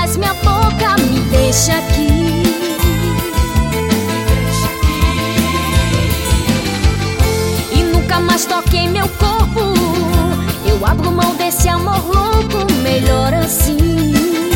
mais minha boca, me deixa aqui. E nunca mais toque em meu corpo. Eu abro mão desse amor louco, melhor assim.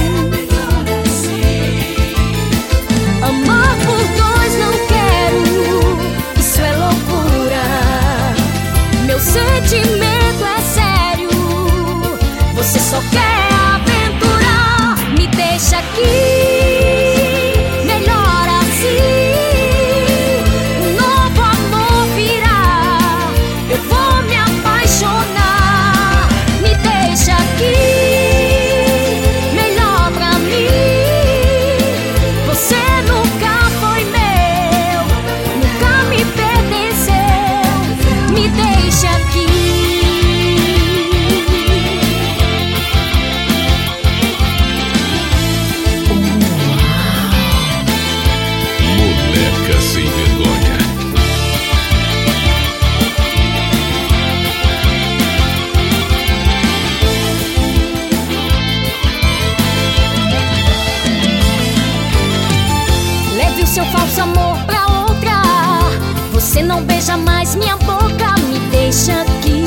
Amar por dois não quero, isso é loucura. Meu sentimento é sério, você só quer aventura. Me deixa aqui, melhor assim. Um novo amor virá, eu vou me apaixonar. Me deixa aqui, melhor pra mim. Você nunca foi meu, nunca me pertenceu. Me deixa aqui. Moleca sem vergonha. Leve o seu falso amor pra outra. Você não beija mais minha boca, me deixa aqui.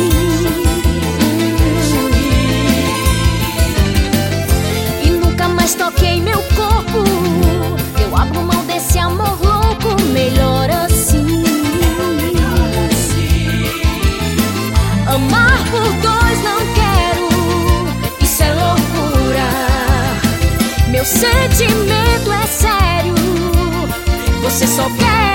E nunca mais toque em meu corpo. Eu abro mão desse amor louco, melhor assim. Amar por dois não quero, isso é loucura. Meu sentimento é sério, você só quer